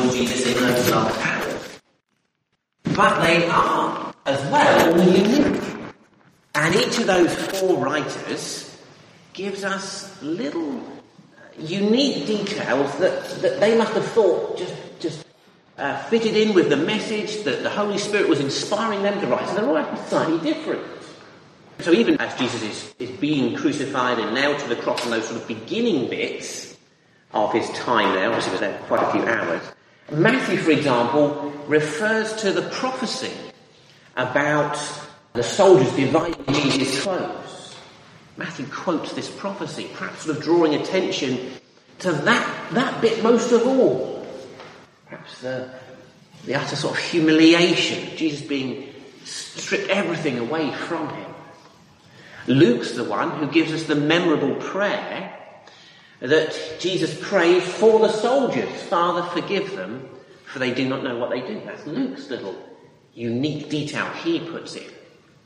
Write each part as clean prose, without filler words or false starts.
join Jesus in those last hours. But they are, as well, unique. And each of those four writers gives us little unique details that they must have thought just fitted in with the message that the Holy Spirit was inspiring them to write. So they're all slightly different. So even as Jesus is being crucified and nailed to the cross in those sort of beginning bits of his time there, obviously he was there quite a few hours, Matthew, for example, refers to the prophecy about the soldiers dividing Jesus' clothes. Matthew quotes this prophecy, perhaps sort of drawing attention to that bit most of all. Perhaps the utter sort of humiliation, Jesus being stripped everything away from him. Luke's the one who gives us the memorable prayer that Jesus prays for the soldiers. Father, forgive them, for they do not know what they do. That's Luke's little unique detail he puts in.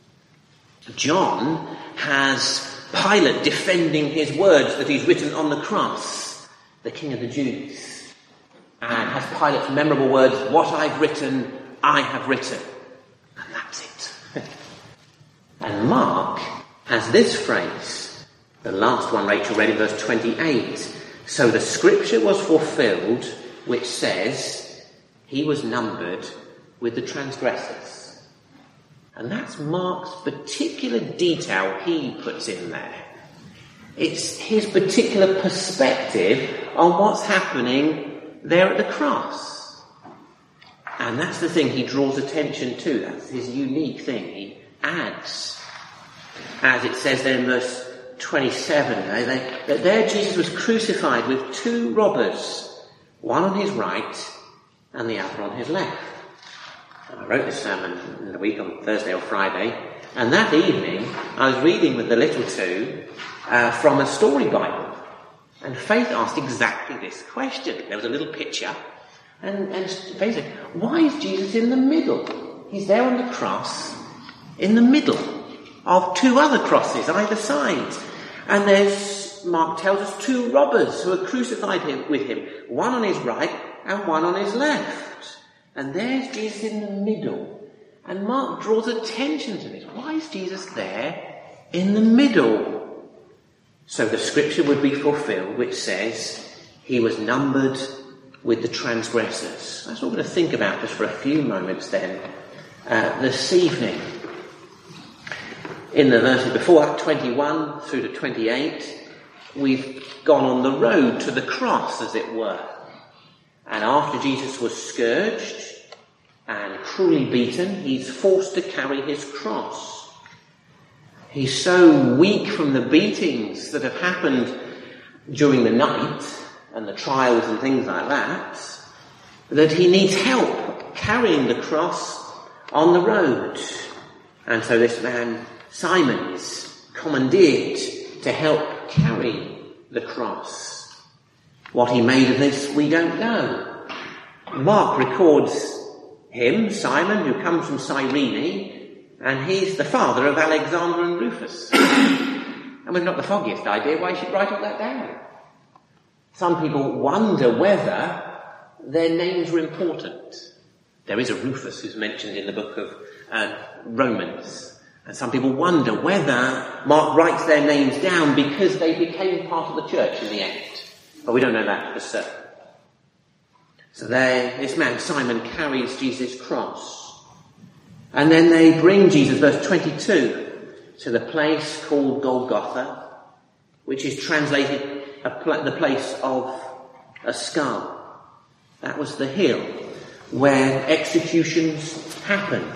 John has Pilate defending his words that he's written on the cross, the King of the Jews, and has Pilate's memorable words, what I've written, I have written. And that's it. And Mark has this phrase, the last one Rachel read in verse 28. So the scripture was fulfilled, which says, he was numbered with the transgressors. And that's Mark's particular detail he puts in there. It's his particular perspective on what's happening there at the cross. And that's the thing he draws attention to. That's his unique thing. He adds, as it says there in verse 27, that there Jesus was crucified with two robbers, one on his right and the other on his left. And I wrote this sermon in the week on Thursday or Friday, and that evening I was reading with the little two from a story Bible. And Faith asked exactly this question. There was a little picture, and Faith said, why is Jesus in the middle? He's there on the cross, in the middle of two other crosses either side. And there's, Mark tells us, two robbers who are crucified with him, one on his right and one on his left. And there's Jesus in the middle. And Mark draws attention to this. Why is Jesus there in the middle? So the scripture would be fulfilled, which says he was numbered with the transgressors. That's what we're going to think about just for a few moments then this evening. In the verses before that, 21 through to 28, we've gone on the road to the cross, as it were. And after Jesus was scourged and cruelly beaten, he's forced to carry his cross. He's so weak from the beatings that have happened during the night and the trials and things like that he needs help carrying the cross on the road. And so this man, Simon, is commandeered to help carry the cross. What he made of this, we don't know. Mark records him, Simon, who comes from Cyrene, and he's the father of Alexander and Rufus. And we've not the foggiest idea why he should write all that down. Some people wonder whether their names were important. There is a Rufus who's mentioned in the book of Romans. And some people wonder whether Mark writes their names down because they became part of the church in the end. But we don't know that for certain. So this man, Simon, carries Jesus' cross. And then they bring Jesus, verse 22, to the place called Golgotha, which is translated the place of a skull. That was the hill where executions happened.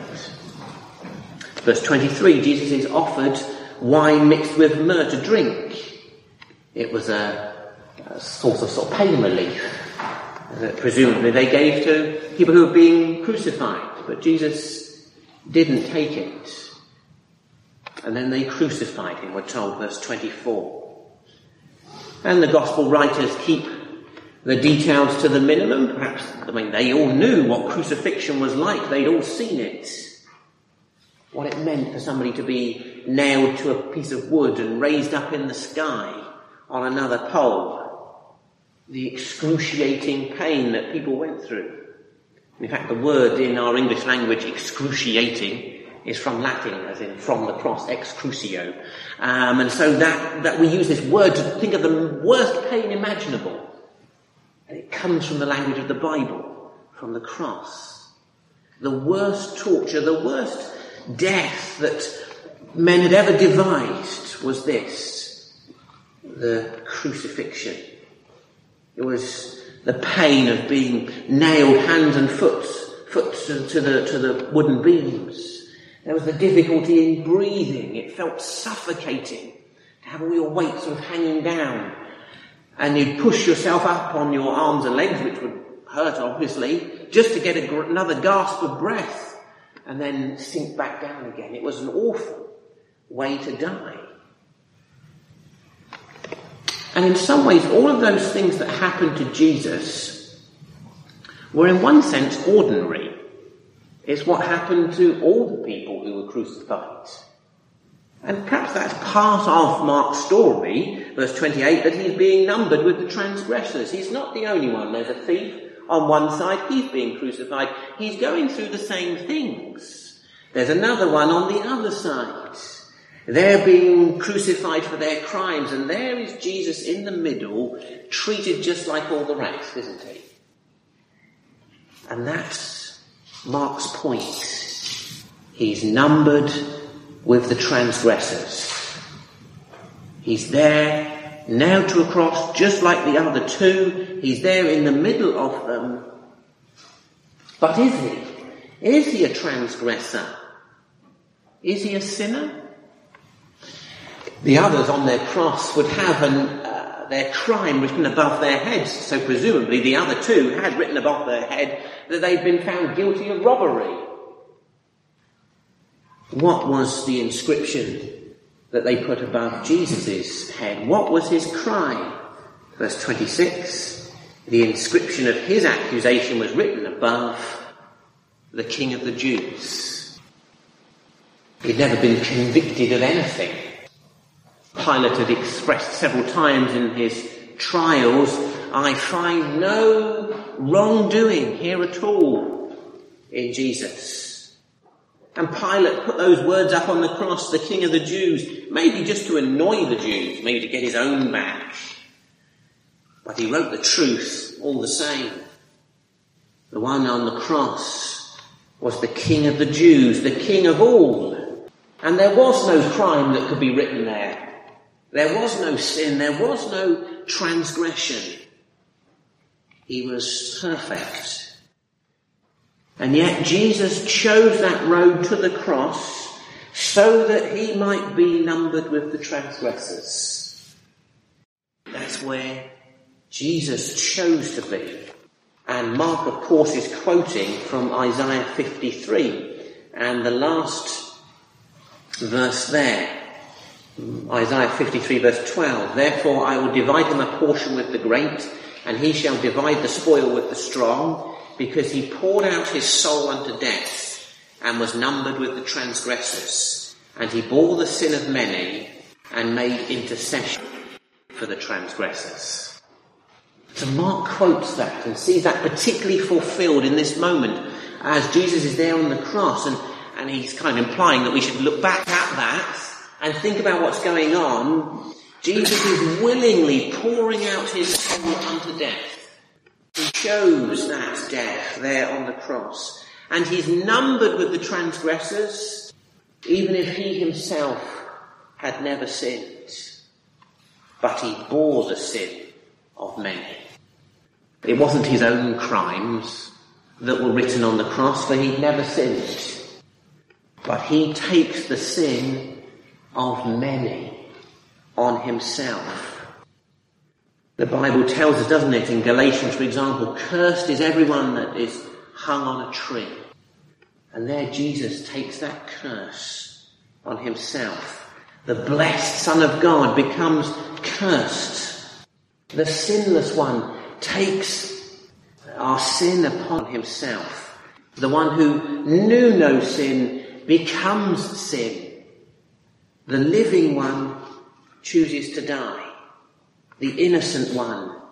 Verse 23, Jesus is offered wine mixed with myrrh to drink. It was a source of sort of pain relief that presumably they gave to people who were being crucified. But Jesus didn't take it. And then they crucified him, we're told, verse 24. And the gospel writers keep the details to the minimum. Perhaps, they all knew what crucifixion was like. They'd all seen it. What it meant for somebody to be nailed to a piece of wood and raised up in the sky on another pole. the excruciating pain that people went through. In fact, the word in our English language, excruciating, is from Latin, as in from the cross, ex crucio. And so that we use this word to think of the worst pain imaginable. And it comes from the language of the Bible, from the cross. The worst torture, the worst death that men had ever devised was this, the crucifixion. It was the pain of being nailed hand and foot to the wooden beams. There was the difficulty in breathing. It felt suffocating to have all your weight sort of hanging down. And you'd push yourself up on your arms and legs, which would hurt, obviously, just to get another gasp of breath and then sink back down again. It was an awful way to die. And in some ways, all of those things that happened to Jesus were in one sense ordinary. It's what happened to all the people who were crucified. And perhaps that's part of Mark's story, verse 28, that he's being numbered with the transgressors. He's not the only one. There's a thief on one side, he's being crucified. He's going through the same things. There's another one on the other side. They're being crucified for their crimes, and there is Jesus in the middle, treated just like all the rest, isn't he? And that's Mark's point. He's numbered with the transgressors. He's there, nailed to a cross, just like the other two. He's there in the middle of them. But is he? Is he a transgressor? Is he a sinner? The others on their cross would have their crime written above their heads. So presumably the other two had written above their head that they'd been found guilty of robbery. What was the inscription that they put above Jesus' head? What was his crime? Verse 26, the inscription of his accusation was written above the King of the Jews. He'd never been convicted of anything. Pilate had expressed several times in his trials, I find no wrongdoing here at all in Jesus. And Pilate put those words up on the cross, the King of the Jews, maybe just to annoy the Jews, maybe to get his own back. But he wrote the truth all the same. The one on the cross was the King of the Jews, the King of all. And there was no crime that could be written there. There was no sin, there was no transgression. He was perfect. And yet Jesus chose that road to the cross so that he might be numbered with the transgressors. That's where Jesus chose to be. And Mark, of course, is quoting from Isaiah 53 and the last verse there. Isaiah 53 verse 12, therefore I will divide him a portion with the great, and he shall divide the spoil with the strong, because he poured out his soul unto death, and was numbered with the transgressors, and he bore the sin of many, and made intercession for the transgressors. So Mark quotes that, and sees that particularly fulfilled in this moment, as Jesus is there on the cross, and he's kind of implying that we should look back at that, and think about what's going on. Jesus is willingly pouring out his soul unto death. He chose that death there on the cross. And he's numbered with the transgressors, even if he himself had never sinned. But he bore the sin of many. It wasn't his own crimes that were written on the cross, for he'd never sinned. But he takes the sin of many on himself. The Bible tells us, doesn't it, in Galatians, for example, cursed is everyone that is hung on a tree. And there Jesus takes that curse on himself. The blessed Son of God becomes cursed. The sinless one takes our sin upon himself. The one who knew no sin becomes sin. The living one chooses to die. The innocent one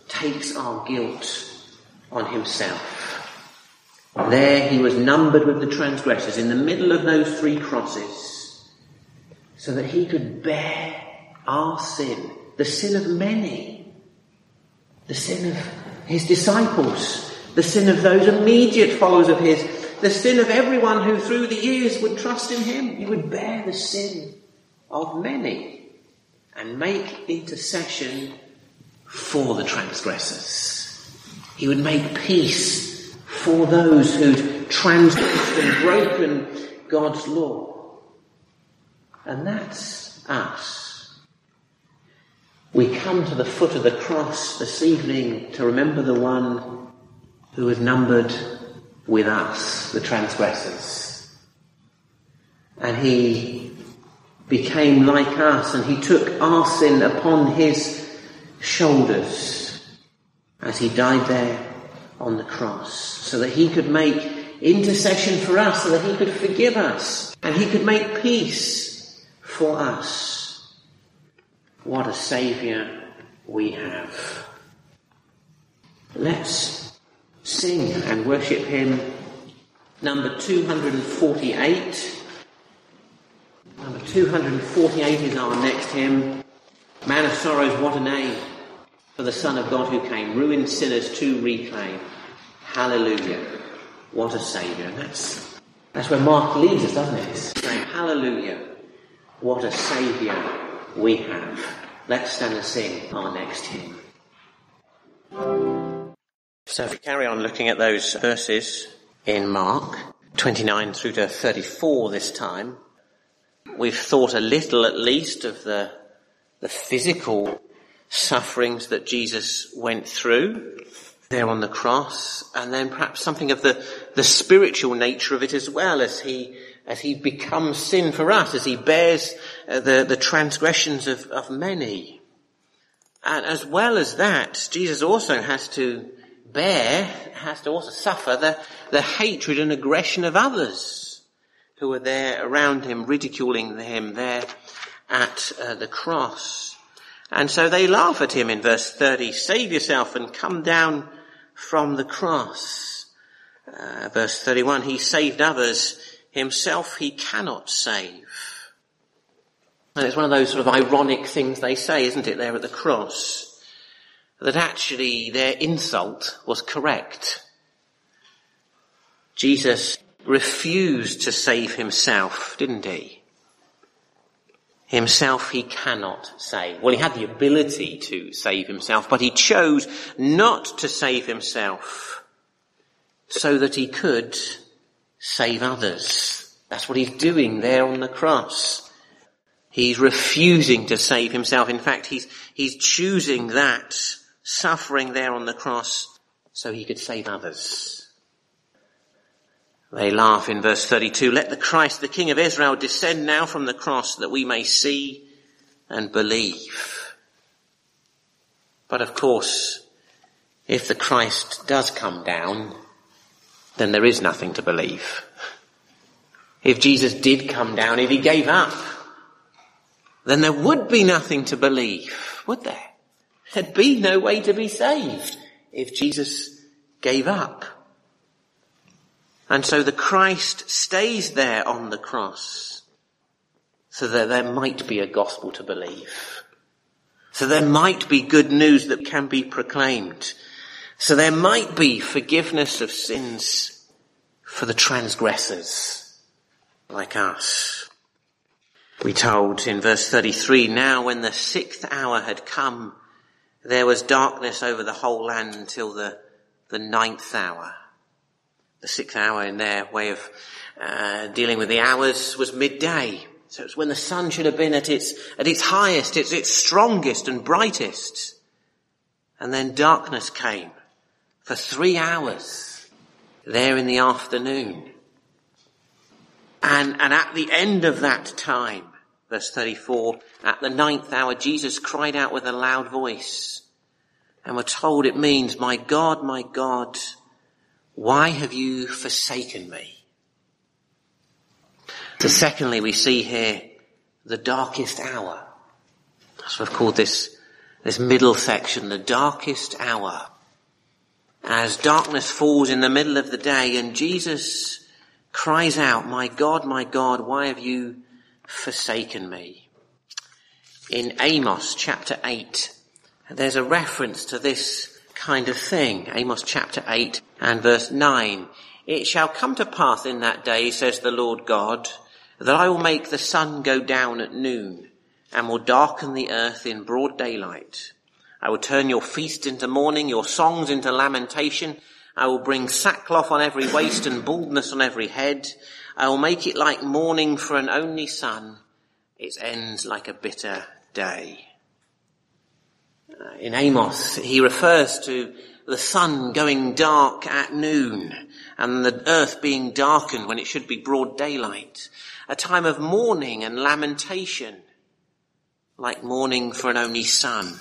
takes our guilt on himself. There he was numbered with the transgressors in the middle of those 3 crosses, so that he could bear our sin, the sin of many, the sin of his disciples, the sin of those immediate followers of his, the sin of everyone who through the years would trust in him. He would bear the sin of many and make intercession for the transgressors. He would make peace for those who'd transgressed and broken God's law. And that's us. We come to the foot of the cross this evening to remember the one who was numbered with us, the transgressors. And he became like us, and he took our sin upon his shoulders as he died there on the cross, so that he could make intercession for us, so that he could forgive us, and he could make peace for us. What a Saviour we have. Let's sing and worship him. Number 248. Number 248 is our next hymn. Man of Sorrows, what a name for the Son of God who came, ruined sinners to reclaim. Hallelujah, what a Saviour. And that's where Mark leads us, doesn't it? Saying, hallelujah, what a Saviour we have. Let's stand and sing our next hymn. So if we carry on looking at those verses in Mark 29 through to 34 this time, we've thought a little at least of the physical sufferings that Jesus went through there on the cross, and then perhaps something of the spiritual nature of it as well, as he becomes sin for us, as he bears the transgressions of many. And as well as that, Jesus also has to also suffer the hatred and aggression of others who are there around him, ridiculing him there at the cross. And so they laugh at him in verse 30, save yourself and come down from the cross. Verse 31, he saved others, himself he cannot save. And it's one of those sort of ironic things they say, isn't it, there at the cross, that actually their insult was correct. Jesus refused to save himself, didn't he? Himself he cannot save. Well, he had the ability to save himself, but he chose not to save himself so that he could save others. That's what he's doing there on the cross. He's refusing to save himself. In fact, he's choosing that suffering there on the cross so he could save others. They laugh in verse 32, let the Christ, the King of Israel, descend now from the cross that we may see and believe. But of course, if the Christ does come down, then there is nothing to believe. If Jesus did come down, if he gave up, then there would be nothing to believe, would there? There'd be no way to be saved if Jesus gave up. And so the Christ stays there on the cross so that there might be a gospel to believe. So there might be good news that can be proclaimed. So there might be forgiveness of sins for the transgressors like us. We told in verse 33, now when the 6th hour had come, there was darkness over the whole land until the 9th hour. The 6th hour in their way of dealing with the hours was midday. So it's when the sun should have been at its highest, its strongest and brightest. And then darkness came for 3 hours there in the afternoon. And at the end of that time, verse 34, at the 9th hour, Jesus cried out with a loud voice. And we're told it means, my God, why have you forsaken me? So secondly, we see here the darkest hour. That's what I've called this This middle section, the darkest hour. As darkness falls in the middle of the day and Jesus cries out, my God, why have you forsaken me? In Amos chapter 8, there's a reference to this kind of thing. Amos chapter 8 and verse 9. It shall come to pass in that day, says the Lord God, that I will make the sun go down at noon and will darken the earth in broad daylight. I will turn your feast into mourning, your songs into lamentation. I will bring sackcloth on every waist and baldness on every head. I will make it like mourning for an only son, its ends like a bitter day. In Amos, he refers to the sun going dark at noon and the earth being darkened when it should be broad daylight. A time of mourning and lamentation, like mourning for an only son.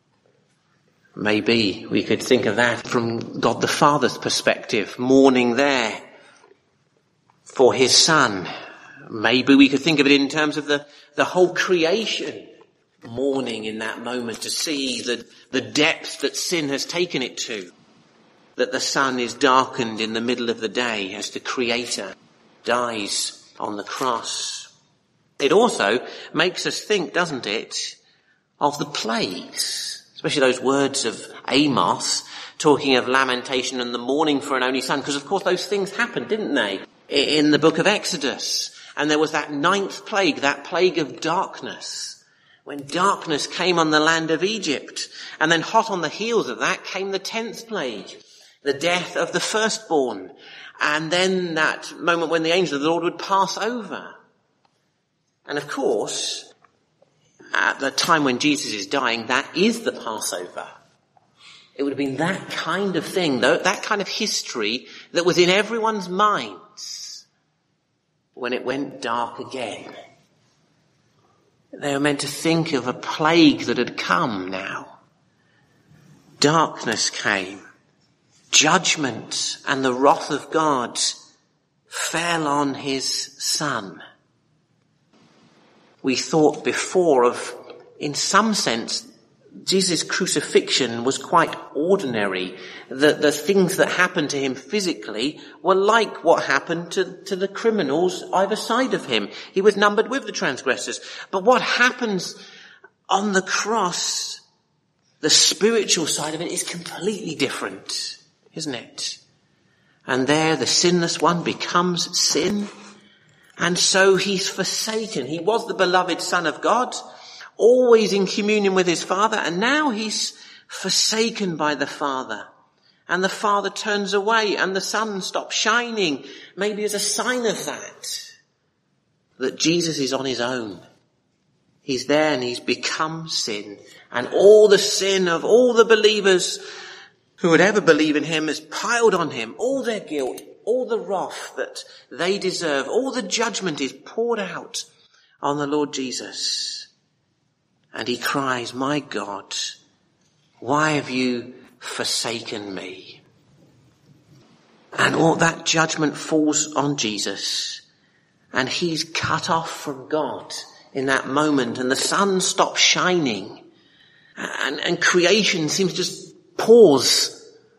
Maybe we could think of that from God the Father's perspective, mourning there for his son. Maybe we could think of it in terms of the whole creation, mourning in that moment to see the depth that sin has taken it to. That the sun is darkened in the middle of the day as the Creator dies on the cross. It also makes us think, doesn't it, of the plagues. Especially those words of Amos, talking of lamentation and the mourning for an only son. Because of course those things happened, didn't they? In the book of Exodus. And there was that 9th plague, that plague of darkness. When darkness came on the land of Egypt. And then hot on the heels of that came the 10th plague. The death of the firstborn. And then that moment when the angel of the Lord would pass over. And of course, at the time when Jesus is dying, that is the Passover. It would have been that kind of thing, that kind of history that was in everyone's minds when it went dark again. They were meant to think of a plague that had come now. Darkness came. Judgment and the wrath of God fell on his son. We thought before of, in some sense, Jesus' crucifixion was quite ordinary. The things that happened to him physically were like what happened to the criminals either side of him. He was numbered with the transgressors. But what happens on the cross, the spiritual side of it, is completely different, isn't it? And there the sinless one becomes sin. And so he's forsaken. He was the beloved Son of God, always in communion with his Father, and now he's forsaken by the Father. And the Father turns away and the sun stops shining, maybe as a sign of that Jesus is on his own. He's there and he's become sin. And all the sin of all the believers who would ever believe in him is piled on him. All their guilt, all the wrath that they deserve, all the judgment is poured out on the Lord Jesus. And he cries, my God, why have you forsaken me? And all that judgment falls on Jesus. And he's cut off from God in that moment. And the sun stops shining. And creation seems to just pause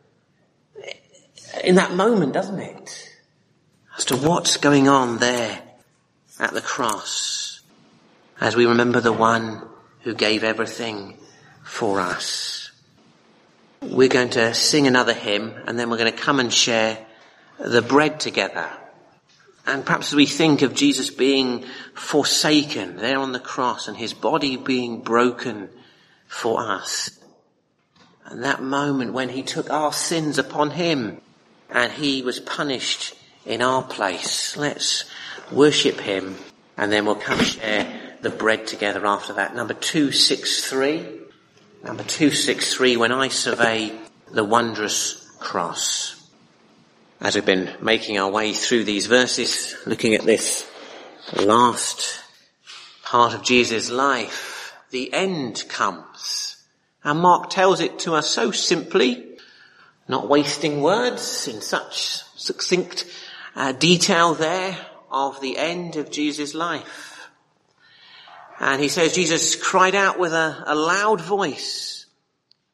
in that moment, doesn't it? As to what's going on there at the cross. As we remember the one who gave everything for us. We're going to sing another hymn and then we're going to come and share the bread together. And perhaps as we think of Jesus being forsaken there on the cross and his body being broken for us. And that moment when he took our sins upon him and he was punished in our place. Let's worship him and then we'll come share the bread together after that. Number 263. Number 263, When I Survey the Wondrous Cross. As we've been making our way through these verses, looking at this last part of Jesus' life, the end comes. And Mark tells it to us so simply, not wasting words in such succinct detail there of the end of Jesus' life. And he says Jesus cried out with a loud voice,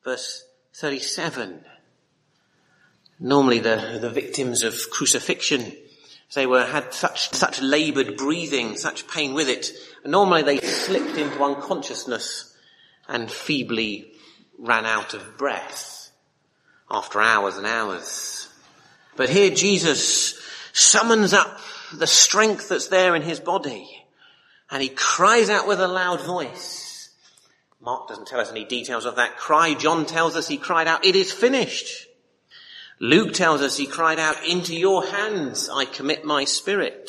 verse 37. Normally the victims of crucifixion, they had such laboured breathing, such pain with it. Normally they slipped into unconsciousness and feebly ran out of breath after hours and hours. But here Jesus summons up the strength that's there in his body, and he cries out with a loud voice. Mark doesn't tell us any details of that cry. John tells us he cried out, "It is finished." Luke tells us he cried out, "Into your hands I commit my spirit."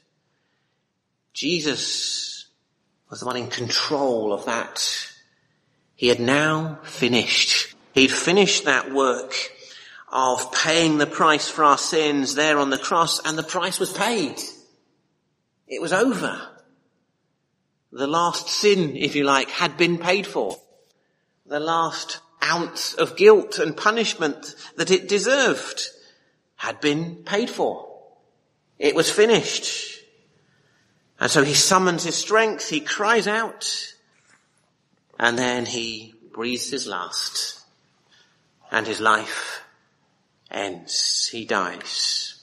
Jesus was the one in control of that. He had now finished. He'd finished that work of paying the price for our sins there on the cross, and the price was paid. It was over. The last sin, if you like, had been paid for. The last ounce of guilt and punishment that it deserved had been paid for. It was finished. And so he summons his strength, he cries out, and then he breathes his last, and his life ends. He dies.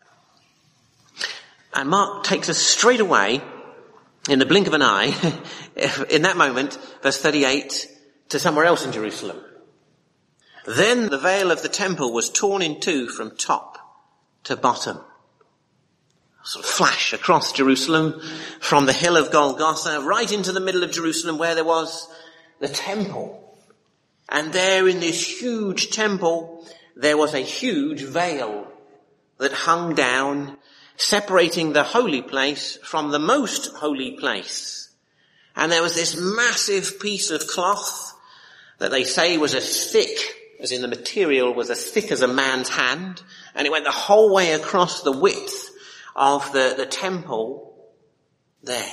And Mark takes us straight away, in the blink of an eye, in that moment, verse 38, to somewhere else in Jerusalem. Then the veil of the temple was torn in two from top to bottom. A sort of flash across Jerusalem from the hill of Golgotha right into the middle of Jerusalem where there was the temple. And there in this huge temple, there was a huge veil that hung down, separating the holy place from the most holy place. And there was this massive piece of cloth that they say was as thick, as in the material was as thick as a man's hand, and it went the whole way across the width of the temple there.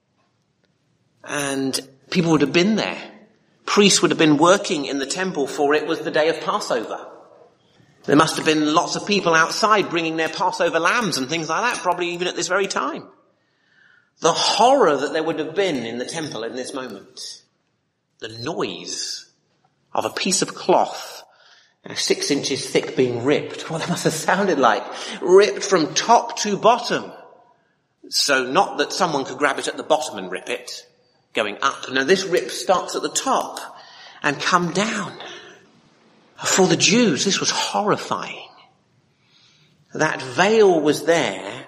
And people would have been there. Priests would have been working in the temple, for it was the day of Passover. There must have been lots of people outside bringing their Passover lambs and things like that, probably even at this very time. The horror that there would have been in the temple in this moment. The noise of a piece of cloth 6 inches thick being ripped. What that must have sounded like. Ripped from top to bottom. So not that someone could grab it at the bottom and rip it, going up. No, this rip starts at the top and come down. For the Jews, this was horrifying. That veil was there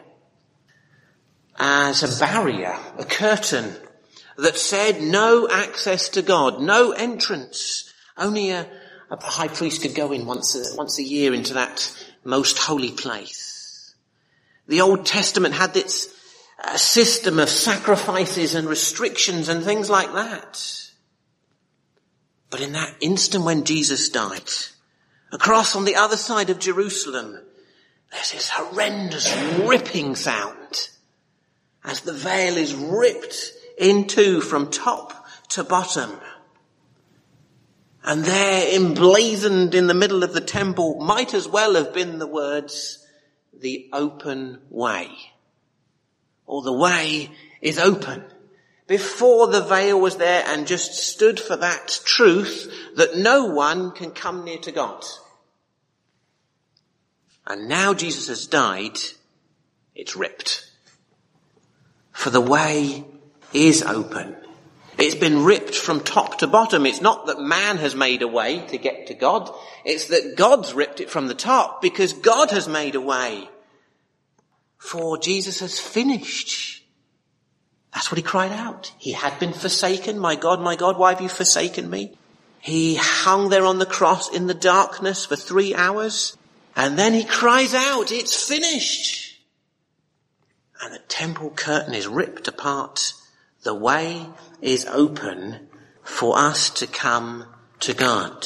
as a barrier, a curtain that said no access to God, no entrance. Only a high priest could go in once a year into that most holy place. The Old Testament had its system of sacrifices and restrictions and things like that. But in that instant when Jesus died, across on the other side of Jerusalem, there's this horrendous ripping sound as the veil is ripped in two from top to bottom. And there, emblazoned in the middle of the temple, might as well have been the words, "The open way." Or the way is open. Before, the veil was there and just stood for that truth that no one can come near to God. And now Jesus has died, it's ripped. For the way is open. It's been ripped from top to bottom. It's not that man has made a way to get to God. It's that God's ripped it from the top because God has made a way. For Jesus has finished. That's what he cried out. He had been forsaken. My God, why have you forsaken me? He hung there on the cross in the darkness for 3 hours. And then he cries out, it's finished. And the temple curtain is ripped apart. The way is open for us to come to God.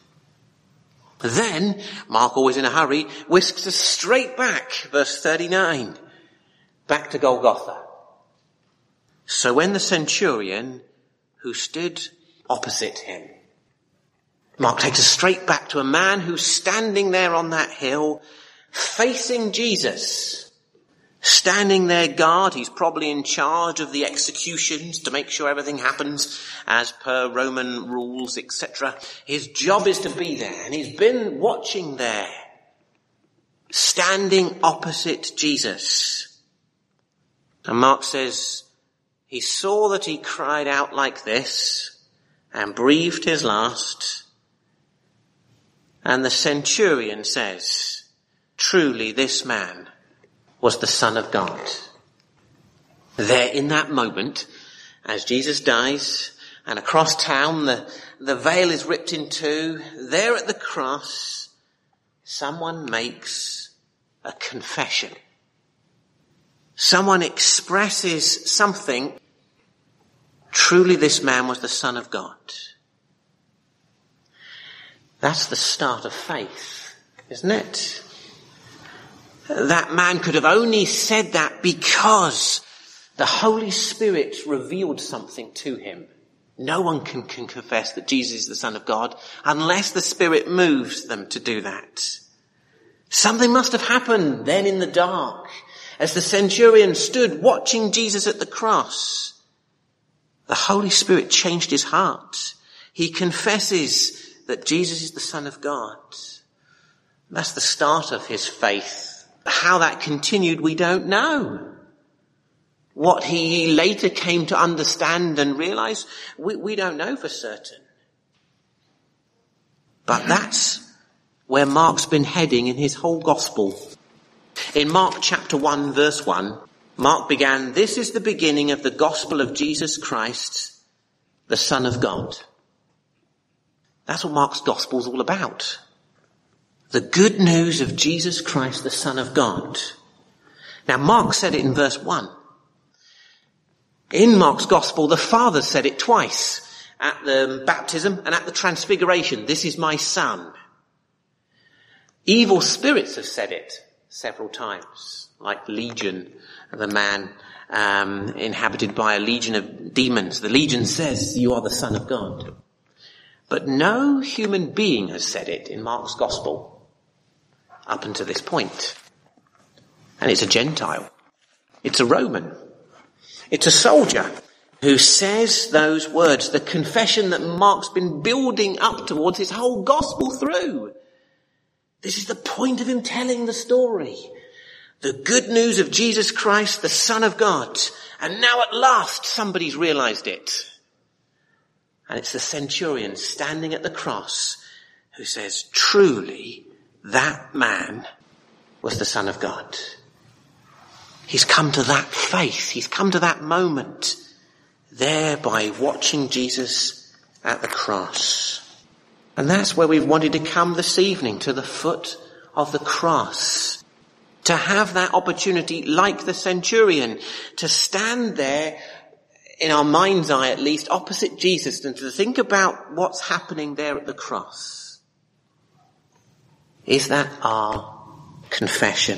Then, Mark, always in a hurry, whisks us straight back, verse 39, back to Golgotha. So when the centurion who stood opposite him, Mark takes us straight back to a man who's standing there on that hill, facing Jesus, standing there guard. He's probably in charge of the executions to make sure everything happens as per Roman rules, etc. His job is to be there, and he's been watching there, standing opposite Jesus. And Mark says he saw that he cried out like this and breathed his last. And the centurion says, truly this man was the Son of God. There in that moment, as Jesus dies, and across town the veil is ripped in two, there at the cross, someone makes a confession. Someone expresses something. Truly this man was the Son of God. That's the start of faith, isn't it? That man could have only said that because the Holy Spirit revealed something to him. No one can confess that Jesus is the Son of God unless the Spirit moves them to do that. Something must have happened then in the dark as the centurion stood watching Jesus at the cross. The Holy Spirit changed his heart. He confesses that Jesus is the Son of God. That's the start of his faith. How that continued, we don't know. What he later came to understand and realize, we don't know for certain. But that's where Mark's been heading in his whole gospel. In Mark chapter 1 verse 1, Mark began, this is the beginning of the gospel of Jesus Christ, the Son of God. That's what Mark's gospel is all about. The good news of Jesus Christ, the Son of God. Now, Mark said it in verse 1. In Mark's gospel, the Father said it twice, at the baptism and at the transfiguration. This is my Son. Evil spirits have said it several times, like Legion, the man inhabited by a legion of demons. The legion says, you are the Son of God. But no human being has said it in Mark's gospel up until this point. And it's a Gentile. It's a Roman. It's a soldier who says those words, the confession that Mark's been building up towards his whole gospel through. This is the point of him telling the story. The good news of Jesus Christ, the Son of God. And now at last somebody's realized it. And it's the centurion standing at the cross who says, truly, that man was the Son of God. He's come to that faith. He's come to that moment there by watching Jesus at the cross. And that's where we've wanted to come this evening, to the foot of the cross. To have that opportunity, like the centurion, to stand there in our mind's eye at least, opposite Jesus, and to think about what's happening there at the cross. Is that our confession?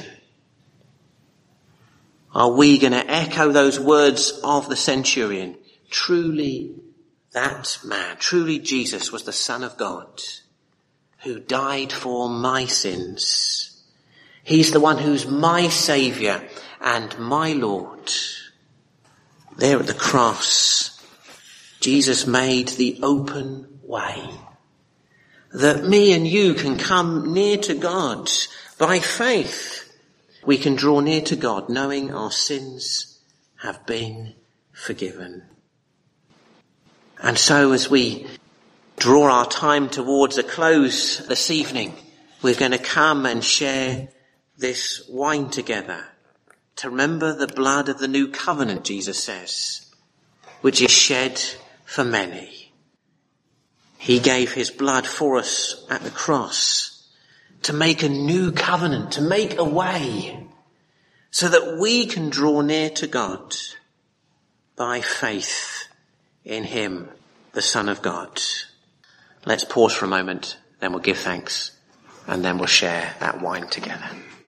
Are we going to echo those words of the centurion? Truly, that man, truly Jesus was the Son of God who died for my sins. He's the one who's my Saviour and my Lord. There at the cross, Jesus made the open way that me and you can come near to God by faith. We can draw near to God knowing our sins have been forgiven. And so as we draw our time towards a close this evening, we're going to come and share this wine together to remember the blood of the new covenant, Jesus says, which is shed for many. He gave his blood for us at the cross to make a new covenant, to make a way so that we can draw near to God by faith in him, the Son of God. Let's pause for a moment, then we'll give thanks, and then we'll share that wine together.